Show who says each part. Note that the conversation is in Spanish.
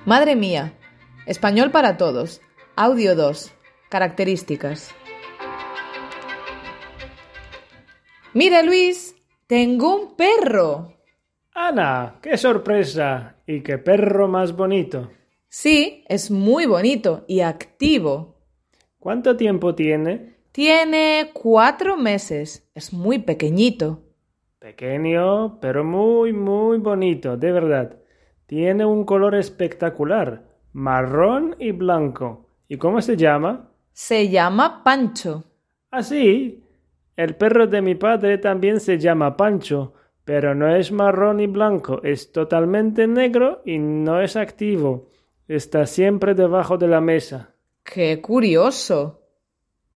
Speaker 1: Madre mía. Español para todos. Audio 2. Características. Mira, Luis, tengo un perro.
Speaker 2: ¡Ana! ¡Qué sorpresa! ¿Y qué perro más bonito!
Speaker 1: Sí, es muy bonito y activo.
Speaker 2: ¿Cuánto tiempo tiene?
Speaker 1: Tiene 4 meses. Es muy pequeñito.
Speaker 2: Pequeño, pero muy, muy bonito, de verdad. Tiene un color espectacular, marrón y blanco. ¿Y cómo se llama?
Speaker 1: Se llama Pancho.
Speaker 2: Ah, sí. El perro de mi padre también se llama Pancho, pero no es marrón y blanco, es totalmente negro y no es activo. Está siempre debajo de la mesa.
Speaker 1: ¡Qué curioso!